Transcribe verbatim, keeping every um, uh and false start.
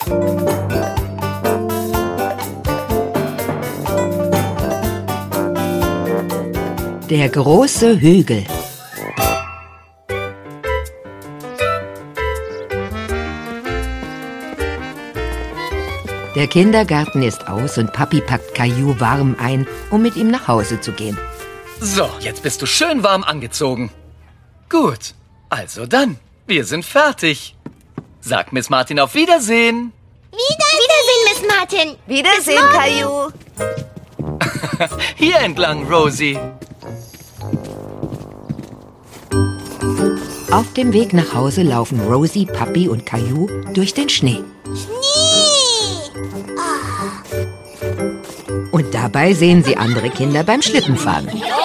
Der große Hügel. Der Kindergarten ist aus und Papi packt Caillou warm ein, um mit ihm nach Hause zu gehen. So, jetzt bist du schön warm angezogen. Gut, also dann, wir sind fertig. Sag Miss Martin auf Wiedersehen. Wiedersehen, Miss Martin. Wiedersehen, Caillou. Hier entlang, Rosie. Auf dem Weg nach Hause laufen Rosie, Papi und Caillou durch den Schnee. Schnee! Und dabei sehen sie andere Kinder beim Schlittenfahren.